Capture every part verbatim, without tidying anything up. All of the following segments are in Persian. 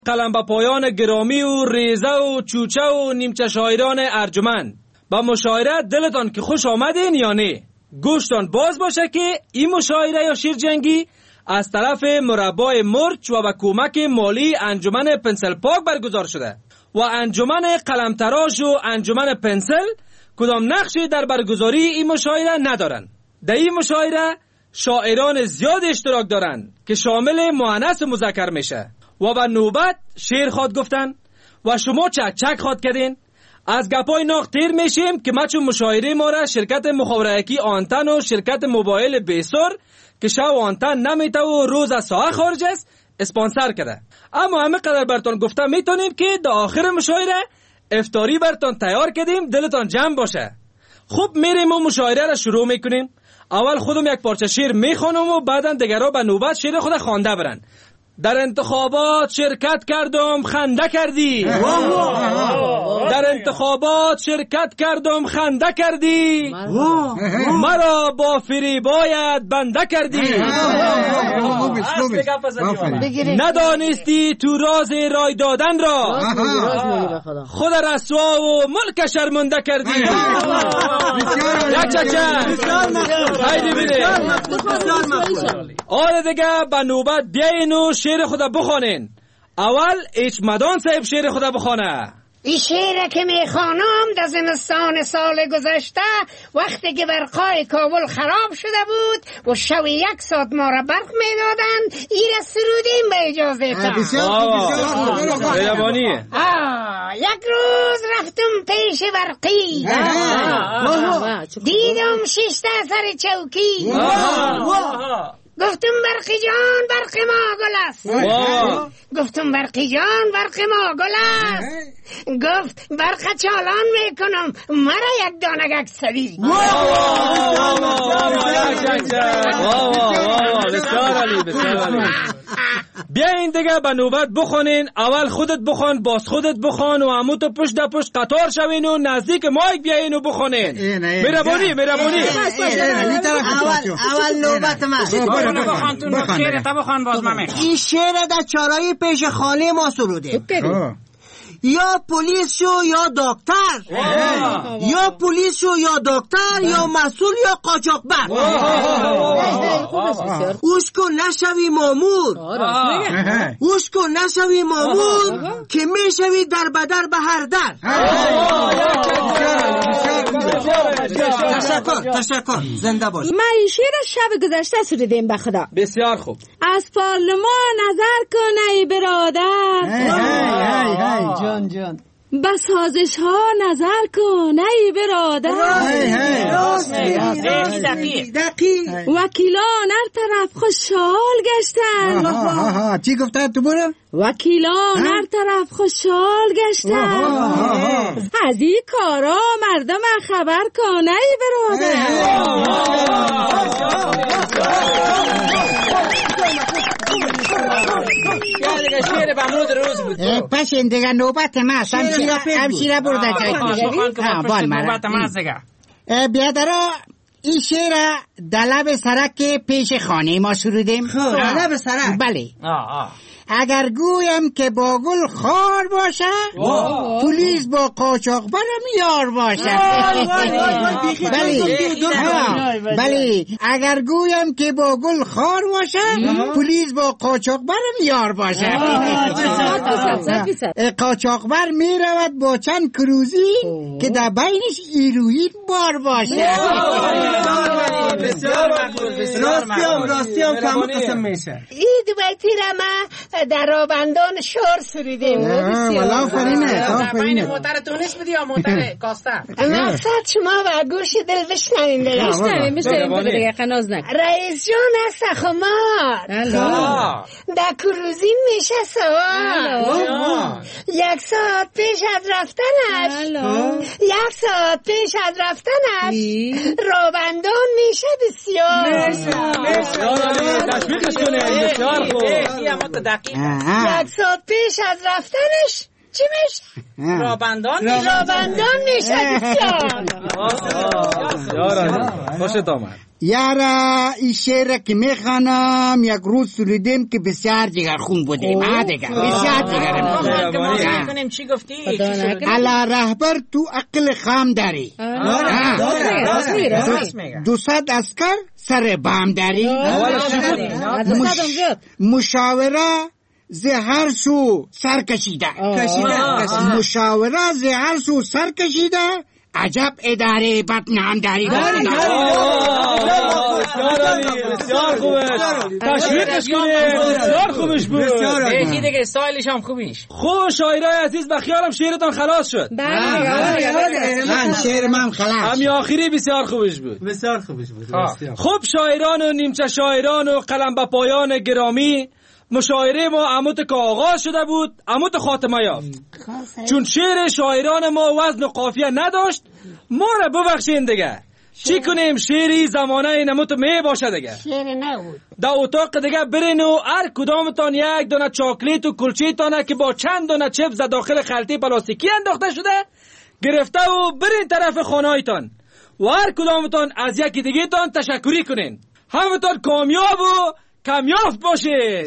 قلم به پایان گرامی و ریزه و چوچه و نیمچه شاعران ارجمند، با مشاعره دلتان که خوش آمدین یا نه؟ گوشتان باز باشه که این مشاعره یا شیر جنگی از طرف مربای مرچ و با کمک مالی انجمن پنسل پاک برگزار شده و انجمن قلم تراش و انجمن پنسل کدام نقشی در برگزاری این مشاعره ندارن. در این مشاعره شاعران زیاد اشتراک دارن که شامل مؤنث و مذکر میشه و به نوبت شعر خواد گفتن و شما چک چک خواد کردین. از گپای ناق تیر میشیم که ما چون مشاعره ما را شرکت مخابراتیکی آنتن و شرکت موبایل بیسور که شب آنتن نمیته و روز از ساعت خارج است اسپانسر کرده. اما همه قدر برتون گفتم میتونیم که در آخر مشاعره افطاری برتون تیار کردیم، دلتان جمع باشه. خوب میریم و مشاعره را شروع میکنیم. اول خودم یک پارچه شعر میخوانم و بعدن دیگرها به نوبت شعر خود خوانده برن. در انتخابات شرکت کردم خنده کردی، در انتخابات شرکت کردم خنده کردی، مرا با فریبایت بنده کردی، ندانستی تو راز رای دادن را، خود رسوا و ملک شرمنده کردی. یک چچه خیلی بیده. آره دیگه به نوبت بیاین و شعر خدا بخوانین. اول ایچ مدان صاحب شعر خدا بخوانه. این شعر که میخوانم در زمستان سال گذشته وقتی که برقای کابل خراب شده بود و شب یک ساعت ما را برق میدادند، این را سرودیم به اجازه تا. یک روز رفتم پیش برقی، دیدم ششته سر چوکی، گفتم برقی جان برق ما گل است، گفتم برقی جان برق ما گل است، گفت برق چالان میکنم مرا یک دانگک سبی. بیاین دیگه به نوبت بخونین. اول خودت بخون، باز خودت بخون و همون تو پشت در پشت قطار شوین و نزدیک مایک بیاین و بخونین. میربونی میربونی اول نوبت من بخون تو شعر تا بخون باز من میخوام. این شعر در چارای پیش خانه ما سروده. یا پلیس شو یا دکتر، یا پلیس شو یا دکتر، یا مسئول یا قاچاقبر. اوش کن نشوی مامور، اوش کن نشوی مامور که میشوی در بدر به هر در. تشکر تشکر زنده باش. من این شعر شب گذشته سردیم به خدا. بسیار خوب. از پارلمان نظر کن ای برادر، جان جان به سازش ها نظر کن ای برادر، وکیلان هر طرف خوشحال گشتن. چی گفته تو برو؟ وکیلان هر طرف خوشحال گشتن، از این کارا مردم خبر کن ای برادر. شعر بمرود روز بود. پشین دیگه نوبت ما همشیره برده جایی. نوبت ما دیگه. بیادرا این شعر دلب سرک پیش خانه ما سرودیم. دلب سرک؟ بله. اگر گویم که با گل خار باشه، پلیس با قاچاقبرم یار باشه. بله بله. اگر گویم که با گل خار باشه، پلیس با قاچاقبرم یار باشه. قاچاقبر می رود با چند کروزی که در بینش ایروین بار باشه. راستیام راستیام کم قسم میشه. این دو بیتی را ما در رابندان شور سریدیم. والا فرینه بین موتر تونس بودی یا موتر کاسته؟ مقصد شما و گوش دل بشنوین دیگه. بشنوین بشنوین دیگه قناز نکن. رئیس جان است خمار در کروزین میشه سوار، یک ساعت پیش از رفتنش یک ساعت پیش از رفتنش رابندان میشه بسیار. تشویقش کنه. بسیار خوب. یک ساعت پیش از رفتنش چی میشه؟ رابندان رابندان میشه. بسیار خوشت آمد یارا. این شعر که میخوانم یک روز سرودیم که بسیار جگرخون بودیم. ها دیگه بسیار جگرخون. چی گفتی؟ علا رهبر تو عقل خام داری، دو صد اسکر سر بام داری، مشاوره زهر سو سر کشیده، مشاوره زهر سو سر کشیده، عجب اداره بدنام داری. بسیار خوبش، تشویقش کنه. بسیار خوبش بود. یکی دیگه استایلش هم خوبیش. خوب شاعرای عزیز، بخیالم شعرتان خلاص شد. من شعر من خلاص. همی آخری بسیار خوبش بود. بسیار خوبش بود. خوب شاعران و نیمچه شاعران و قلم به پایان گرامی، مشاعره ما عمود که آغاز شده بود عمود خاتمه یافت. چون شعر شاعران ما وزن و قافیه نداشت، ما را ببخشین دیگه. چی کنیم؟ شعری زمانه نموت می باشه دیگه. شعر نبود. در اتاق دیگه برین و هر کدامتان یک دونه چاکلیت و کلچه تانه که با چند دونه چپس داخل خلطه پلاستیکی انداخته شده گرفته و برین طرف خانه‌تان و هر کدامتان از یکی دیگه تان تشکری کنین. همتان کامیاب و کامیاب باشین.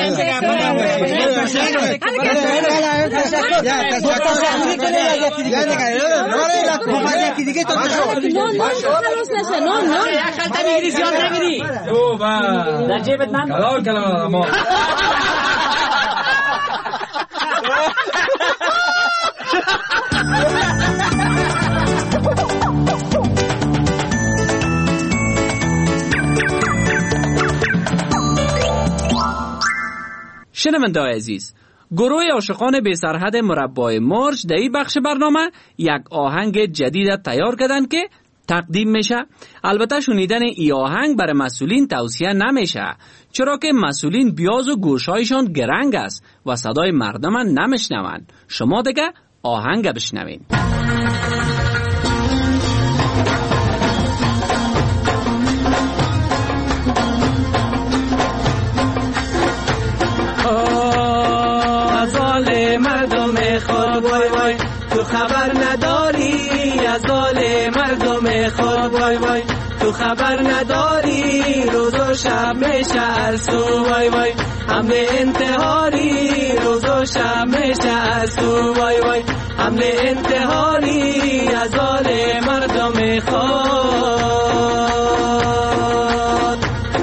شنونده‌های عزیز، گروه عاشقان بی سرحد مربای مرج در این بخش برنامه یک آهنگ جدید تیار کردن که تقدیم میشه. البته شنیدن این آهنگ برای مسئولین توصیه نمیشه، چرا که مسئولین بیاز و گوشایشان گرنگ است و صدای مردم نمیشنون. شما دیگه آهنگ بشنوین. مردم خود وای وای تو خبر نداری، از حال مردم خود وای وای تو خبر نداری، روز و شب میشه ارسو وای وای حمله انتحاری، روز و شب میشه ارسو وای وای حمله انتحاری، از حال مردم خود.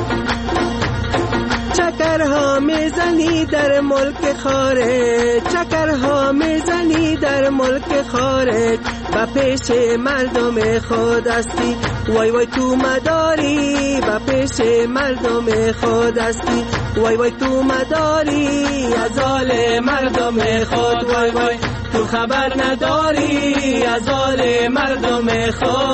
چکرها میزنی در ملک خارج، چکرها میزنی در ملک خارج، و پیش مردم خود هستی وای وای تو مداری، و پیش مردم خود هستی وای وای تو مداری، از حال مردم خود وای وای تو خبر نداری، از حال مردم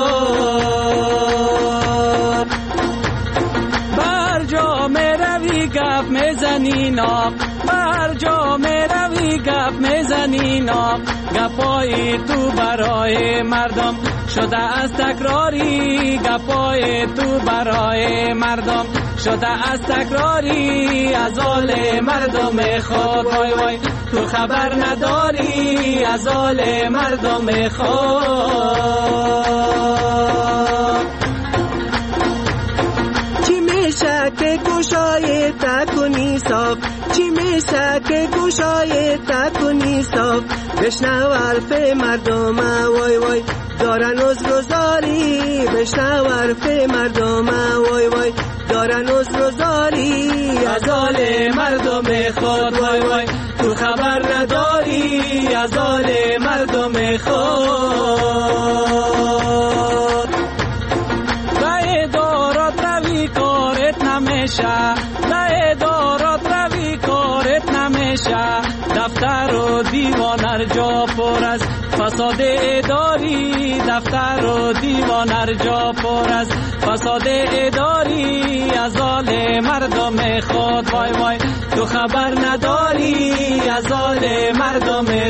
خود. بر جا میروی گپ میزنی ناق، بر جا میروی گپ میزنی ناق، گپای تو برای مردم شده از تکراری، گپای تو برای مردم شده از تکراری، از حال مردم خود وای وای تو خبر نداری، از حال مردم خود. چی میشه که گوشای تکنی صاف، چی میشه که گوشای تکنی صاف، بشنو حرف مردم وای وای دارن عذرزاری، بشنو حرف مردم وای وای دارن عذرزاری، از حال مردم خود وای وای تو خبر نداری، از حال مردم خود. به دارات روی کارت نمیشه، به دارات روی کارت نمیشه، دفتر و دیوان هر جا پر از فساد اداری، دفتر و دیوان هر جا پر از فساد اداری، از حال مردم خود وای وای تو خبر نداری، از حال مردم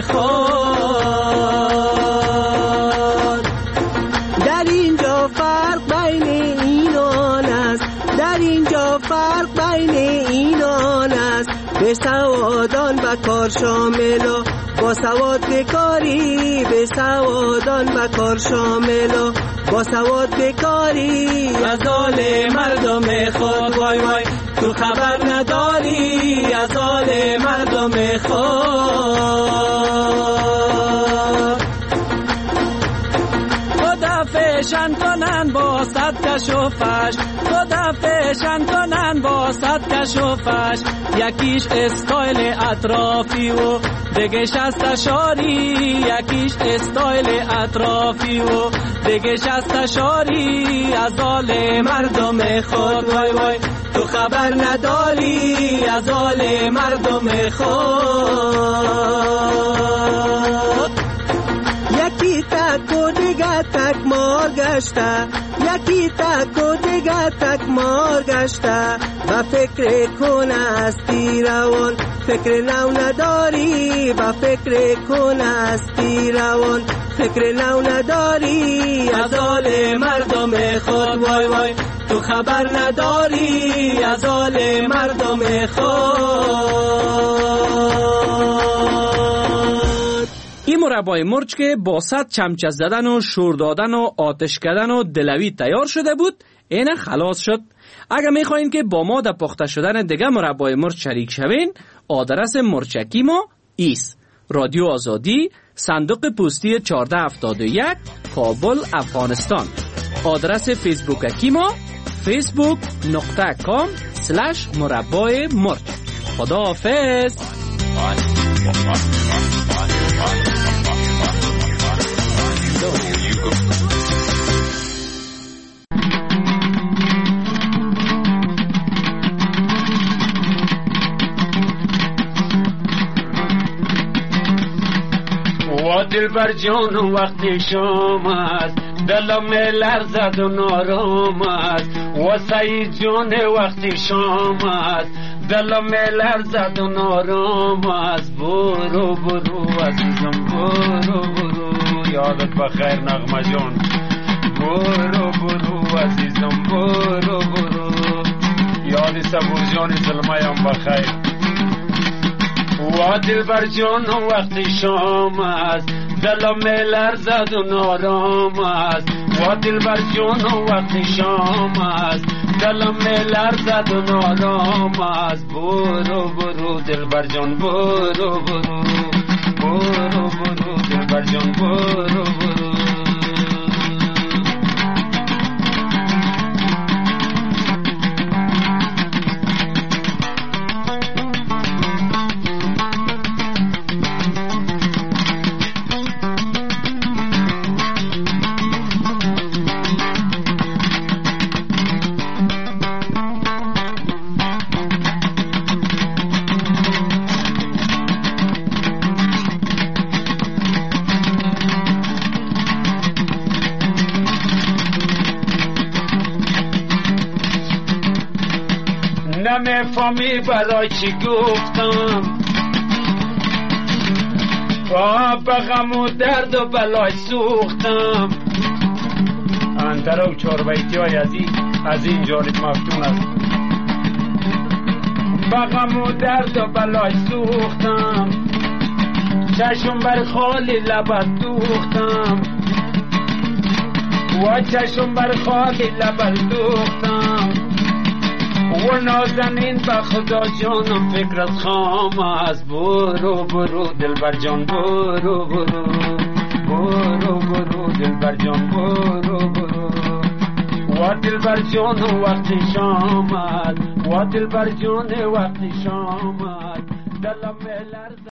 خود. در اینجا فرق بین این آن است، در اینجا فرق بین این آن است، به سوادان و کار کار شامل و با سواد بکاری به سوادان به کار شامل و با سواد بکاری از حال مردم خود وای وای تو خبر نداری از حال مردم خود خدا فشن کنن با صد کش و فش خدا فشن کنن با صد کش و فش یکیش استایل اطرافی و دیگه شست شاری یکیش استایل اطرافی و دیگه شست شاری از حال مردم خود وای وای تو خبر نداری از حال مردم خود یکی تک و دیگه تک مار گشته یکی تک و دیگه تک مار گشته با فکر کنه استی روان فکر نو نداری با فکر کنه استی روان فکر نو نداری از حال مردم خود وای وای تو خبر نداری از حال مردم خود. این مربای مرچ که با صد چمچه زدن و شور دادن و آتش کردن و دلوی تیار شده بود اینه خلاص شد. اگر میخواین که با ما در پخته شدن دیگه مربای مرچ شریک شوین آدرس مرچکی ما ایست رادیو آزادی صندوق پستی چهارده هفتاد و یک کابل افغانستان. آدرس فیسبوک ما فیسبوک نقطه کام سلش مربای مرچ. خدا حافظ. و دلبر جان وقتی شام است دلم لرزد و نارام است و سعید جان وقتی شام است دلم لرزد و نارام است برو برو عزیزم برو برو یادت بخیر نغمه جان برو برو عزیزم برو برو یاد صبور جان سلمایم بخیر و دلبر جان وقتی شام است دلم لرزد و نارام است و دلبر جان وقتی شام است دلم لرزد و نارام است برو برو دلبر جان برو برو برو برو دلبر جان برو برو. نمیفهمی برای چی گفتم به غم و درد و بلای سوختم اندرو چار بیتی های از این از این جالب مفتون است به غم و درد و بلای سوختم چشم بر خالی لبت دوختم و چشم بر خالی لبت دوختم و نازنین به خدا جانم فکر از خام است برو برو دلبر جان برو برو برو برو دلبر جان برو برو و دلبر جان وقتی شام است و دلبر جان وقتی شام است دلم لرزد